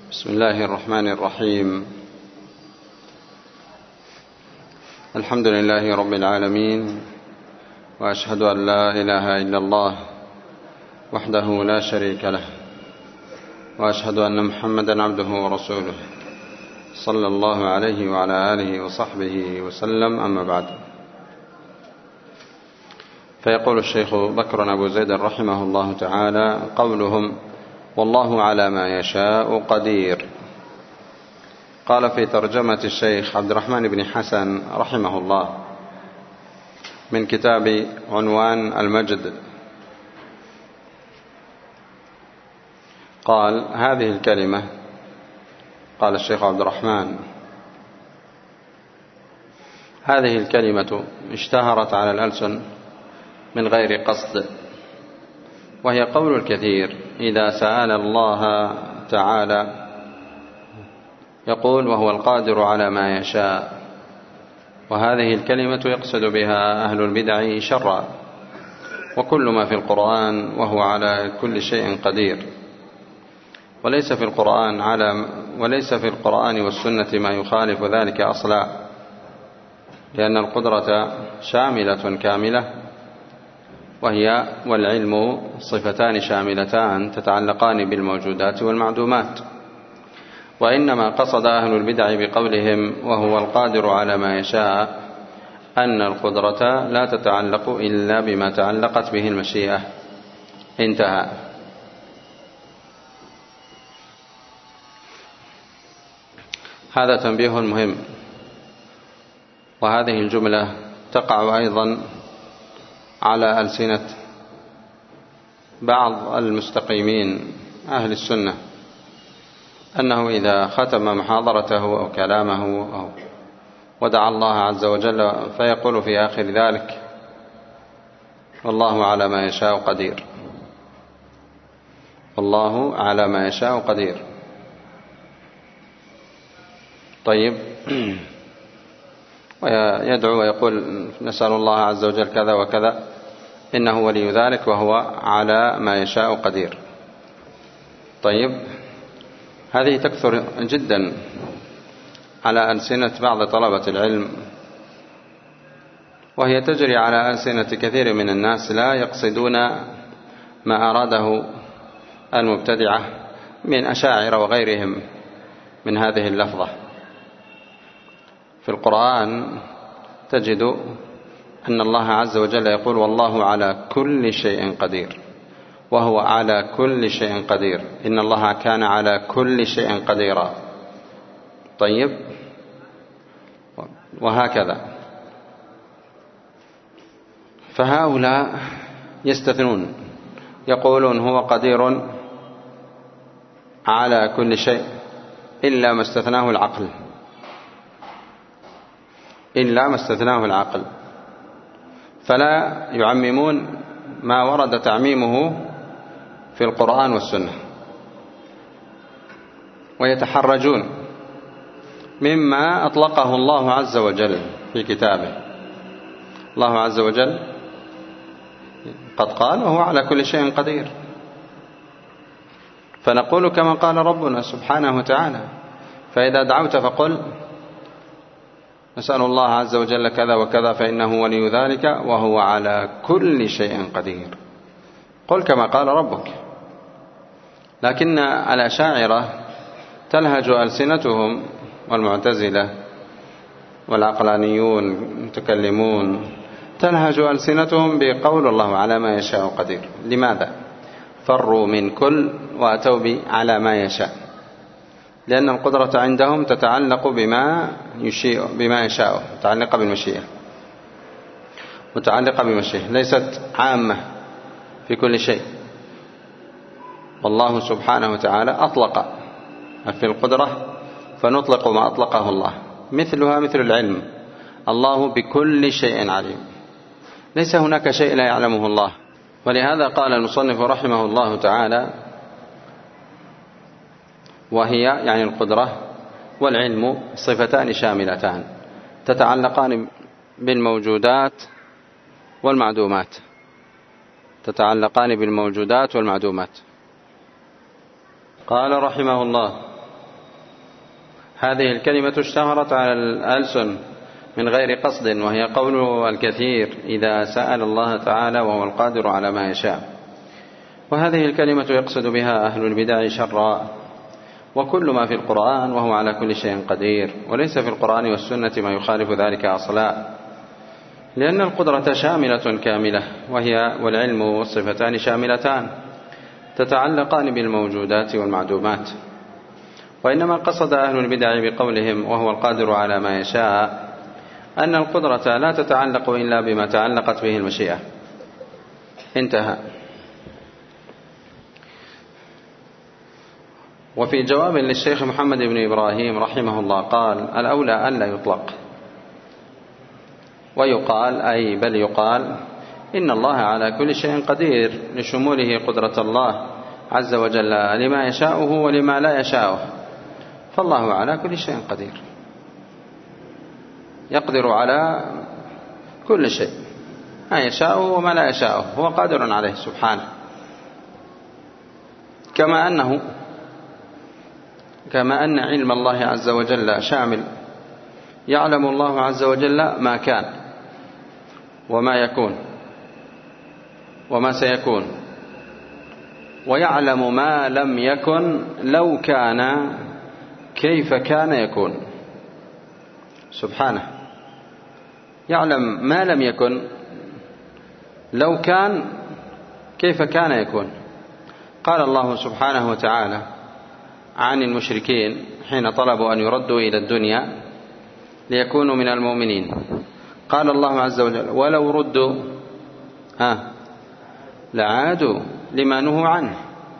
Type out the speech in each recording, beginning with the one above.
بسم الله الرحمن الرحيم. الحمد لله رب العالمين، وأشهد أن لا إله إلا الله وحده لا شريك له، وأشهد أن محمدا عبده ورسوله صلى الله عليه وعلى آله وصحبه وسلم. أما بعد، فيقول الشيخ بكر أبو زيد رحمه الله تعالى: قولهم والله على ما يشاء قدير. قال في ترجمة الشيخ عبد الرحمن بن حسن رحمه الله من كتاب عنوان المجد، قال: هذه الكلمة، قال الشيخ عبد الرحمن: هذه الكلمة اشتهرت على الألسن من غير قصد، وهي قول الكثير إذا سأل الله تعالى يقول وهو القادر على ما يشاء. وهذه الكلمة يقصد بها أهل البدع شرا، وكل ما في القرآن وهو على كل شيء قدير، وليس في القرآن والسنة ما يخالف ذلك أصلا، لأن القدرة شاملة كاملة، وهي والعلم صفتان شاملتان تتعلقان بالموجودات والمعدومات. وإنما قصد أهل البدع بقولهم وهو القادر على ما يشاء أن القدرة لا تتعلق إلا بما تعلقت به المشيئة. انتهى. هذا تنبيه مهم، وهذه الجملة تقع أيضا على ألسنة بعض المستقيمين أهل السنة، أنه إذا ختم محاضرته أو كلامه أو ودعا الله عز وجل فيقول في آخر ذلك والله على ما يشاء قدير، والله على ما يشاء قدير. طيب، ويدعو ويقول نسأل الله عز وجل كذا وكذا، إنه ولي ذلك وهو على ما يشاء قدير. طيب، هذه تكثر جدا على ألسنة بعض طلبة العلم، وهي تجري على ألسنة كثير من الناس لا يقصدون ما أراده المبتدعة من أشاعرة وغيرهم من هذه اللفظة. في القرآن تجد أن الله عز وجل يقول والله على كل شيء قدير، وهو على كل شيء قدير، إن الله كان على كل شيء قديرا. طيب، وهكذا. فهؤلاء يستثنون، يقولون هو قدير على كل شيء إلا ما استثناه العقل، إلا ما استثناه العقل، فلا يعممون ما ورد تعميمه في القرآن والسنة، ويتحرجون مما أطلقه الله عز وجل في كتابه. الله عز وجل قد قال وهو على كل شيء قدير، فنقول كما قال ربنا سبحانه وتعالى: فإذا دعوت فقل نسأل الله عز وجل كذا وكذا فإنه ولي ذلك وهو على كل شيء قدير. قل كما قال ربك. لكن الأشاعرة تلهج ألسنتهم، والمعتزلة والعقلانيون المتكلمون تلهج ألسنتهم بقول الله على ما يشاء قدير. لماذا؟ فروا من كل وأتوا على ما يشاء، لأن القدرة عندهم تتعلق بما يشاء، متعلقة بالمشيئة، متعلقة بالمشيئة، ليست عامة في كل شيء. والله سبحانه وتعالى أطلق في القدرة، فنطلق ما أطلقه الله، مثلها مثل العلم، الله بكل شيء عليم، ليس هناك شيء لا يعلمه الله. ولهذا قال المصنف رحمه الله تعالى: وهي يعني القدرة والعلم صفتان شاملتان تتعلقان بالموجودات والمعدومات، تتعلقان بالموجودات والمعدومات. قال رحمه الله: هذه الكلمة اشتهرت على الألسن من غير قصد، وهي قول الكثير إذا سأل الله تعالى وهو القادر على ما يشاء. وهذه الكلمة يقصد بها أهل البدع شرا، وكل ما في القرآن وهو على كل شيء قدير، وليس في القرآن والسنة ما يخالف ذلك أصلا، لأن القدرة شاملة كاملة، وهي والعلم والصفتان شاملتان تتعلقان بالموجودات والمعدومات. وإنما قصد أهل البدع بقولهم وهو القادر على ما يشاء أن القدرة لا تتعلق إلا بما تعلقت به المشيئة. انتهى. وفي جواب للشيخ محمد بن إبراهيم رحمه الله قال: الأولى أن لا يطلق، ويقال أي بل يقال إن الله على كل شيء قدير، لشموله قدرة الله عز وجل لما يشاءه ولما لا يشاءه، فالله على كل شيء قدير، يقدر على كل شيء، ما يشاءه وما لا يشاءه هو قادر عليه سبحانه. كما أن علم الله عز وجل شامل، يعلم الله عز وجل ما كان وما يكون وما سيكون، ويعلم ما لم يكن لو كان كيف كان يكون سبحانه، يعلم ما لم يكن لو كان كيف كان يكون. قال الله سبحانه وتعالى عن المشركين حين طلبوا أن يردوا إلى الدنيا ليكونوا من المؤمنين، قال الله عز وجل: ولو ردوا لعادوا لما نهوا عنه.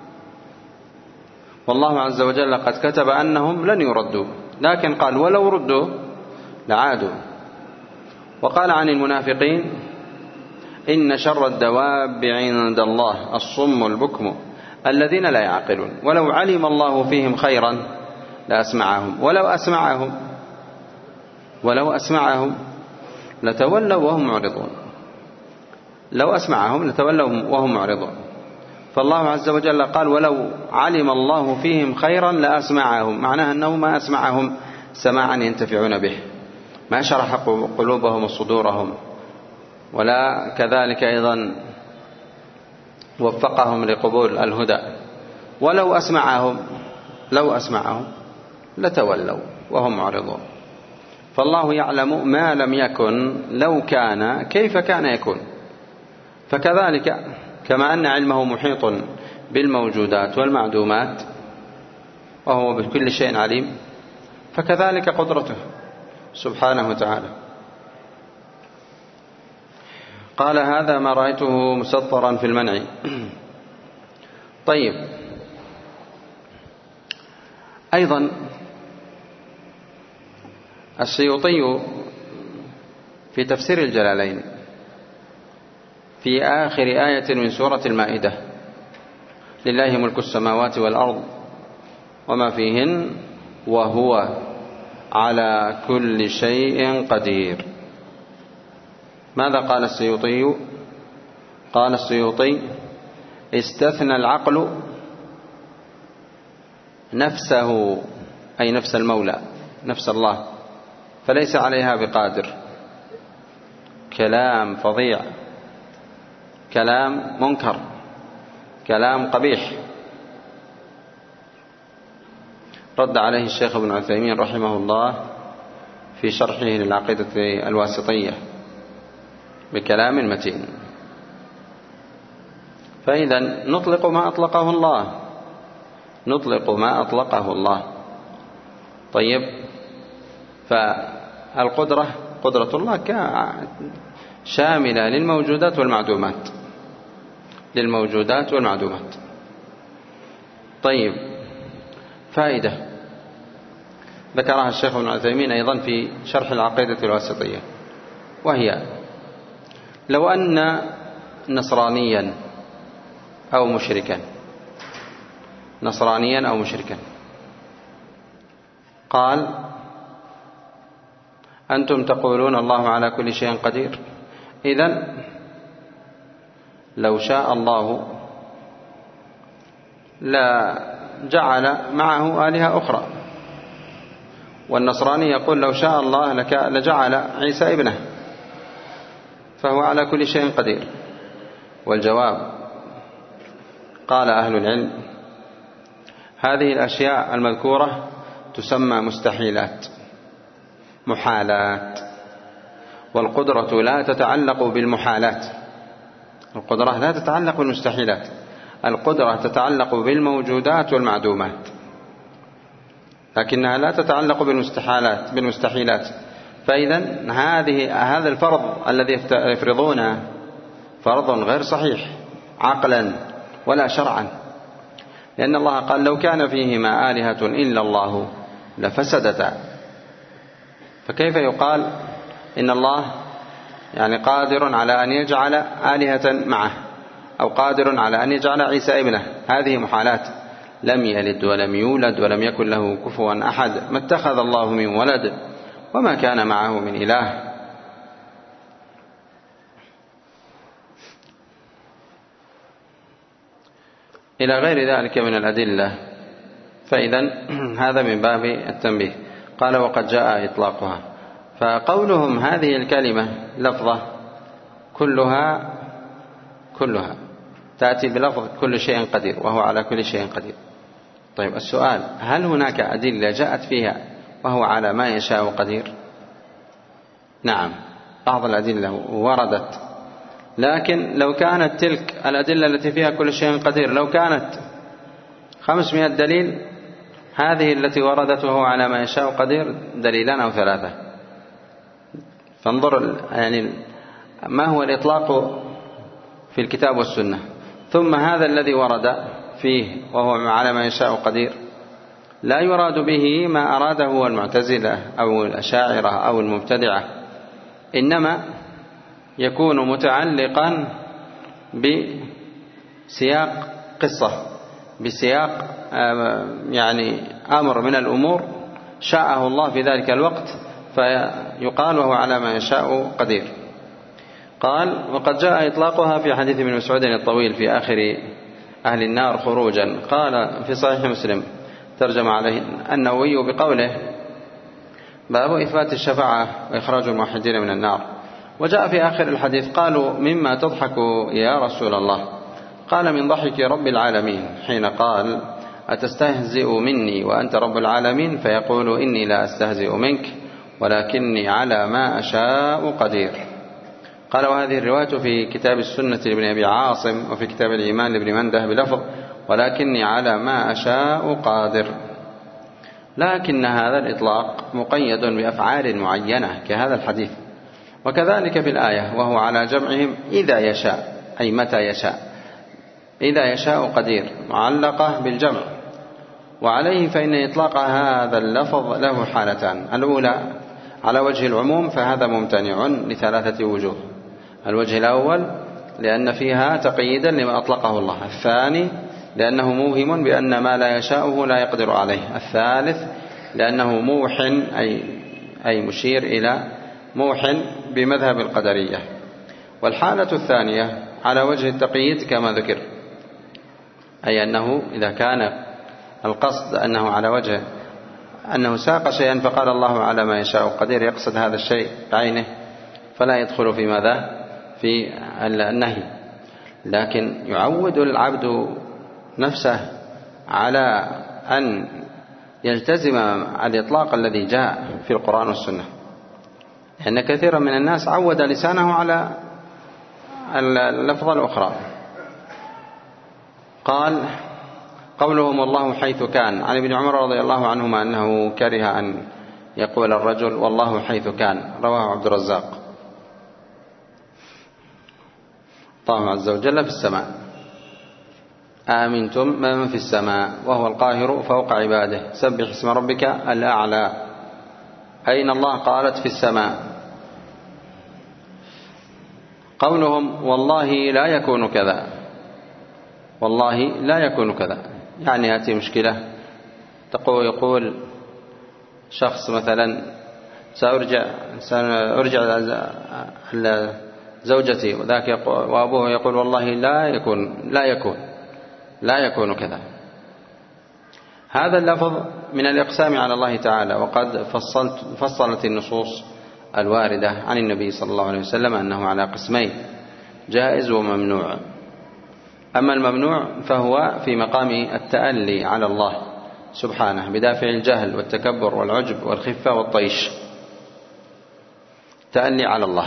والله عز وجل قد كتب أنهم لن يردوا، لكن قال ولو ردوا لعادوا. وقال عن المنافقين: إن شر الدواب عند الله الصم البكم الذين لا يعقلون، ولو علم الله فيهم خيرا لأسمعهم ولو أسمعهم لتولوا وهم معرضون، لو أسمعهم لتولوا وهم معرضون. فالله عز وجل قال ولو علم الله فيهم خيرا لأسمعهم، معناه أنه ما أسمعهم سماعا ينتفعون به، ما شرح قلوبهم وصدورهم، ولا كذلك أيضا وفقهم لقبول الهدى. ولو أسمعهم لتولوا وهم معرضون. فالله يعلم ما لم يكن لو كان كيف كان يكون. فكذلك كما أن علمه محيط بالموجودات والمعدومات وهو بكل شيء عليم، فكذلك قدرته سبحانه وتعالى. قال: هذا ما رأيته مسطرا في المنع. طيب، أيضا السيوطي في تفسير الجلالين في آخر آية من سورة المائدة: لله ملك السماوات والأرض وما فيهن وهو على كل شيء قدير. ماذا قال السيوطي؟ قال السيوطي: استثنى العقل نفسه، أي نفس المولى، نفس الله، فليس عليها بقادر. كلام فظيع، كلام منكر، كلام قبيح. رد عليه الشيخ ابن عثيمين رحمه الله في شرحه للعقيدة الواسطية بكلام متين. فإذا نطلق ما أطلقه الله. طيب، فالقدرة قدرة الله شاملة للموجودات والمعدومات. طيب، فائدة ذكرها الشيخ ابن عثيمين أيضا في شرح العقيدة الواسطية، وهي: لو أن نصرانيا أو مشركا قال: أنتم تقولون الله على كل شيء قدير، إذن لو شاء الله لا جعل معه آلهة أخرى، والنصراني يقول لو شاء الله لجعل عيسى ابنه، فهو على كل شيء قدير. والجواب قال أهل العلم هذه الأشياء المذكورة تسمى مستحيلات، محالات، والقدرة لا تتعلق بالمحالات، القدرة لا تتعلق بالمستحيلات، القدرة تتعلق بالموجودات والمعدومات، لكنها لا تتعلق بالمستحيلات. فإذا هذا الفرض الذي يفرضونه فرض غير صحيح عقلا ولا شرعا، لأن الله قال لو كان فيهما آلهة إلا الله لفسدتا، فكيف يقال إن الله يعني قادر على أن يجعل آلهة معه، أو قادر على أن يجعل عيسى ابنه؟ هذه محالات. لم يلد ولم يولد ولم يكن له كفوا أحد، ما اتخذ الله من ولد وما كان معه من إله. إلى غير ذلك من الأدلة. فإذا هذا من باب التنبيه. قال وقد جاء إطلاقها، فقولهم هذه الكلمة لفظة كلها تأتي بلفظ كل شيء قدير، وهو على كل شيء قدير. طيب السؤال، هل هناك أدلة جاءت فيها وهو على ما يشاء قدير؟ نعم، بعض الأدلة وردت، لكن لو كانت تلك الأدلة التي فيها كل شيء قدير لو كانت 500 دليل، هذه التي وردت وهو على ما يشاء قدير دليلان أو 3. فانظر يعني ما هو الإطلاق في الكتاب والسنة، ثم هذا الذي ورد فيه وهو على ما يشاء قدير لا يراد به ما أراده المعتزلة أو الأشاعرة أو المبتدعة، إنما يكون متعلقا بسياق قصة، بسياق يعني أمر من الأمور شاءه الله في ذلك الوقت، فيقال وهو على ما يشاء قدير. قال وقد جاء إطلاقها في حديث ابن مسعود الطويل في آخر أهل النار خروجا. قال في صحيح مسلم ترجم عليه النووي بقوله باب إثبات الشفاعة وإخراج الموحدين من النار. وجاء في آخر الحديث قالوا مما تضحك يا رسول الله؟ قال من ضحك رب العالمين حين قال أتستهزئ مني وأنت رب العالمين؟ فيقول إني لا أستهزئ منك ولكني على ما أشاء قدير. قال وهذه الرواية في كتاب السنة لابن أبي عاصم، وفي كتاب الإيمان لابن منده بلفظ ولكني على ما أشاء قادر. لكن هذا الإطلاق مقيد بأفعال معينة كهذا الحديث. وكذلك في الآية وهو على جمعهم إذا يشاء، أي متى يشاء، إذا يشاء قدير معلقة بالجمع. وعليه فإن إطلاق هذا اللفظ له حالتان: الأولى على وجه العموم فهذا ممتنع ل3 وجوه. الوجه الأول لأن فيها تقييدا لما أطلقه الله، الثاني لأنه موهم بأن ما لا يشاءه لا يقدر عليه، الثالث لأنه موح أي مشير إلى موح بمذهب القدرية. والحالة الثانية على وجه التقييد كما ذكر، أي أنه إذا كان القصد أنه على وجه أنه ساق شيئا فقال الله على ما يشاء قدير، يقصد هذا الشيء بعينه فلا يدخل في ماذا؟ في النهي. لكن يعود العبد نفسه على أن يلتزم الإطلاق الذي جاء في القرآن والسنة، لأن كثيرا من الناس عود لسانه على اللفظة الأخرى. قال قولهم والله حيث كان، عن ابن عمر رضي الله عنهما أنه كره أن يقول الرجل والله حيث كان، رواه عبد الرزاق. الله عز وجل في السماء، آمنتم من في السماء وهو القاهر فوق عباده سبح اسم ربك الأعلى. أين الله؟ قالت في السماء. قولهم والله لا يكون كذا، والله لا يكون كذا، يعني يأتي مشكلة يقول شخص مثلا سأرجع زوجتي، وذاك وأبوه يقول والله لا يكون كذا. هذا اللفظ من الإقسام على الله تعالى، وقد فصلت النصوص الواردة عن النبي صلى الله عليه وسلم أنه على قسمين: جائز وممنوع. أما الممنوع فهو في مقام التألي على الله سبحانه بدافع الجهل والتكبر والعجب والخفة والطيش، تألي على الله.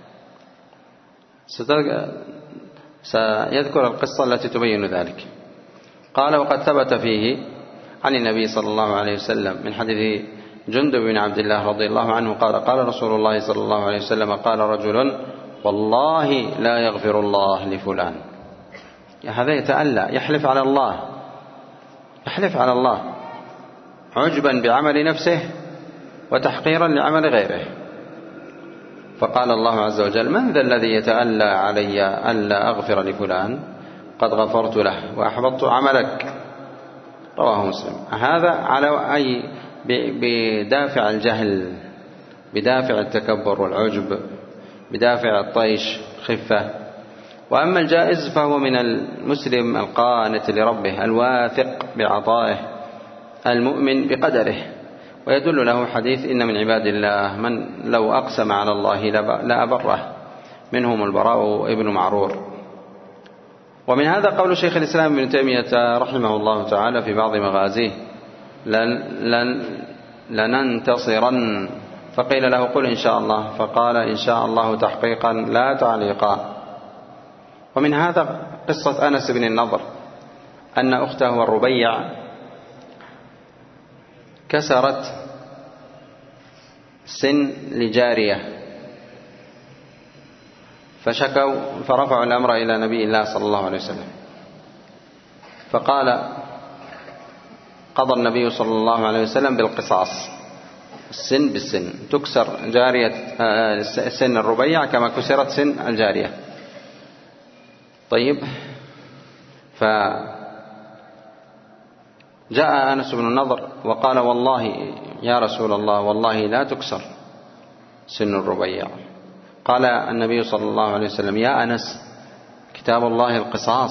سيذكر القصة التي تبين ذلك. قال: وقد ثبت فيه عن النبي صلى الله عليه وسلم من حديث جندب بن عبد الله رضي الله عنه قال: قال رسول الله صلى الله عليه وسلم: قال رجل: والله لا يغفر الله لفلان. هذا يتألى، يحلف على الله، يحلف على الله عجبا بعمل نفسه وتحقيرا لعمل غيره. فقال الله عز وجل: من ذا الذي يتألى علي ألا أغفر لفلان؟ قد غفرت له وأحبطت عملك. رواه مسلم. هذا على أي بدافع الجهل، بدافع التكبر والعجب، بدافع الطيش خفة. وأما الجائز فهو من المسلم القانت لربه الواثق بعطائه المؤمن بقدره. ويدل له حديث: إن من عباد الله من لو أقسم على الله لأبره، منهم البراء ابن معرور. ومن هذا قول شيخ الإسلام ابن تيمية رحمه الله تعالى في بعض مغازيه: لننتصرن. فقيل له: قل إن شاء الله. فقال: إن شاء الله تحقيقا لا تعليقا. ومن هذا قصة أنس بن النضر أن أخته الربيع كسرت سن لجارية، فشكوا فرفعوا الأمر إلى نبي الله صلى الله عليه وسلم. فقال: قضى النبي صلى الله عليه وسلم بالقصاص، السن بالسن، تكسر جارية سن الربيع كما كسرت سن الجارية. طيب، فجاء أنس بن النضر وقال: والله يا رسول الله، والله لا تكسر سن الربيع. قال النبي صلى الله عليه وسلم: يا أنس، كتاب الله القصاص.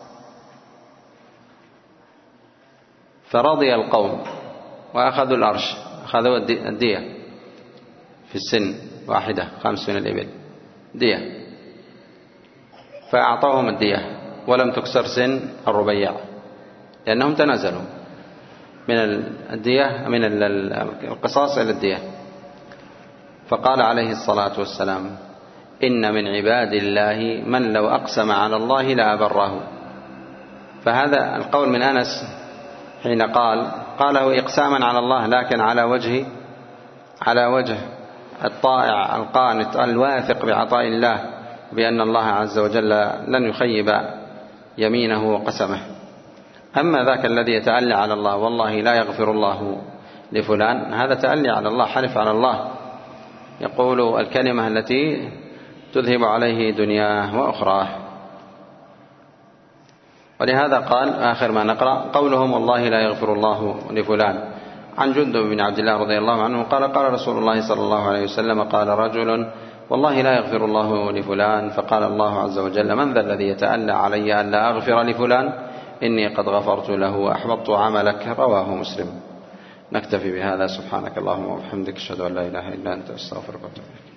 فرضي القوم وأخذوا الأرش، أخذوا الدية في السن واحدة 5 من الإبل دية، فأعطاهم الدية ولم تكسر سن الربيع لأنهم تنازلوا من الدية، من القصاص إلى الدية. فقال عليه الصلاة والسلام: إن من عباد الله من لو أقسم على الله لأبره. فهذا القول من أنس حين قاله إقساما على الله، لكن على وجه الطائع القانت الواثق بعطاء الله، بأن الله عز وجل لن يخيب يمينه وقسمه. أما ذاك الذي يتألى على الله: والله لا يغفر الله لفلان، هذا تألي على الله، حلف على الله، يقول الكلمة التي تذهب عليه دنياه وأخراه. ولهذا قال آخر ما نقرأ: قولهم والله لا يغفر الله لفلان. عن جندب بن عبد الله رضي الله عنه قال: قال رسول الله صلى الله عليه وسلم: قال رجل: والله لا يغفر الله لفلان. فقال الله عز وجل: من ذا الذي يتألى علي أن لا أغفر لفلان؟ إني قد غفرت له وأحبطت عملك. رواه مسلم. نكتفي بهذا. سبحانك اللهم وبحمدك، أشهد أن لا إله إلا أنت، أستغفرك وأتوب إليك.